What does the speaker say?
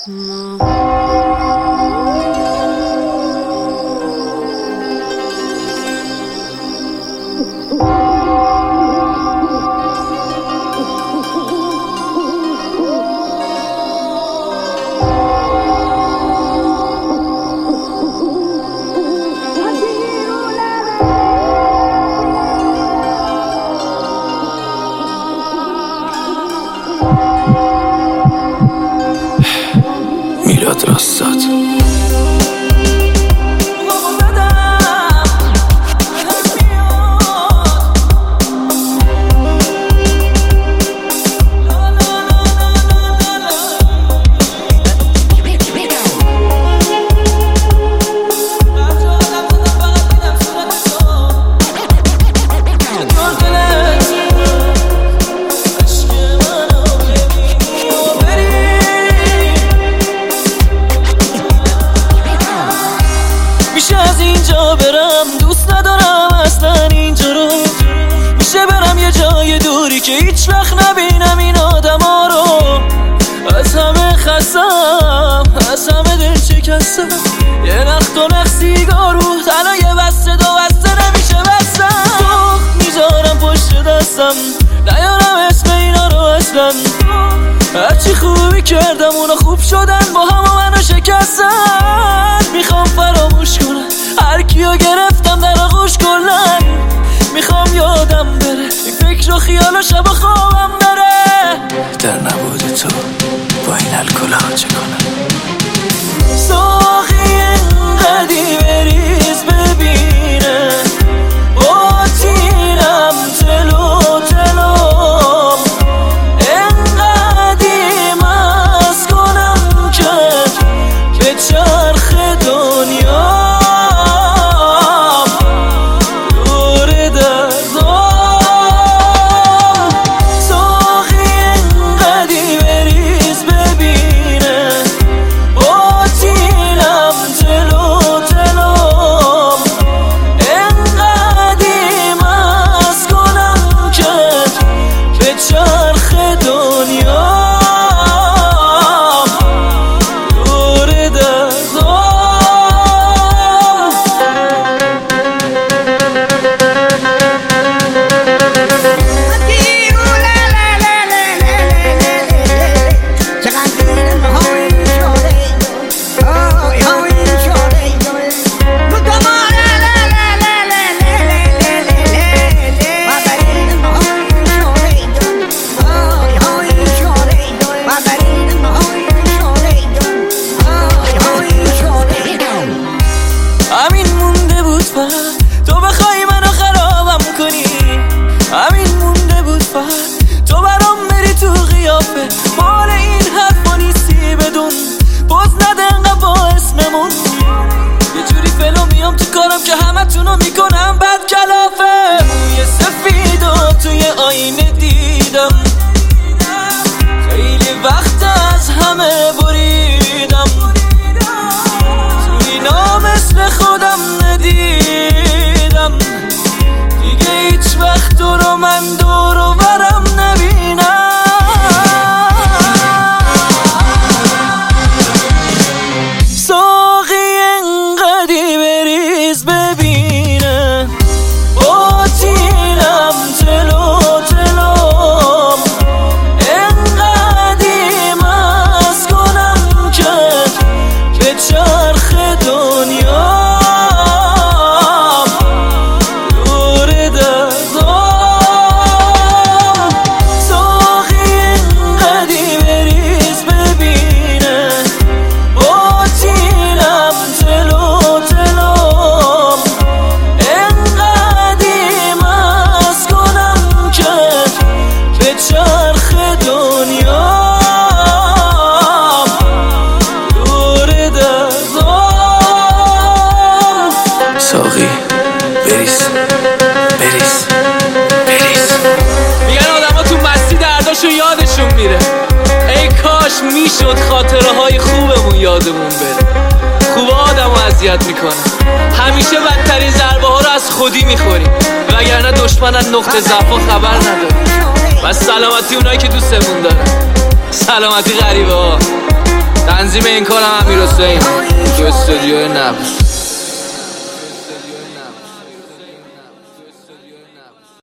میلاد راستاد که هیچ وقت نبینم این آدم ها رو. از همه خستم، از همه دل شکستم. یه نخت و نخ سیگار رو تنها یه بسته دو بسته نمیشه بستم. تو میذارم پشت دستم نیارم اسم اینا رو اصلا. هرچی خوبی کردم اونا خوب شدن با هم و منو شکستن. میخوام فراموش کنم هر کیو گرفتم در آغوش کلن. میخوام یادم بره این فکر و خیال و شب و خوابم بره. در نبود تو با این الکل‌ها چه کنم؟ ساقی اینقدی بریز ببینه آتینم تلو تلو. اینقدی مست کنم که به چرخ دنیا تو بخوای منو خرابم کنی. همین مونده بود فقط تو برام بری تو قیافه. مال این حرفا نیستی بدون باز نده انقدر با اسممون. یه جوری فلو میام تو کارم که همه تونو میکنم بد کلافه. موی سفید و توی آینه دیدم خیلی وقت از همه بریدم. تو اینا مثل خودم ندیدم دیگه هیچ وقت تو رو من دور و برم نبینم. ساقی انقدی بریز ببینه آتینم تلو تلو. انقدی مست کنم که به چرخ دنیا میشد خاطره های خوبمون یادمون بره. خوب آدم رو اذیت میکنه. همیشه بدترین ضربه ها رو از خودی میخوریم وگرنه دشمنن نقطه ضعف خبر نداره. بس سلامتی اونایی که دوستمون دارن. سلامتی غریبه ها. تنظیم این کارم امیر حسین تو استودیو نبض.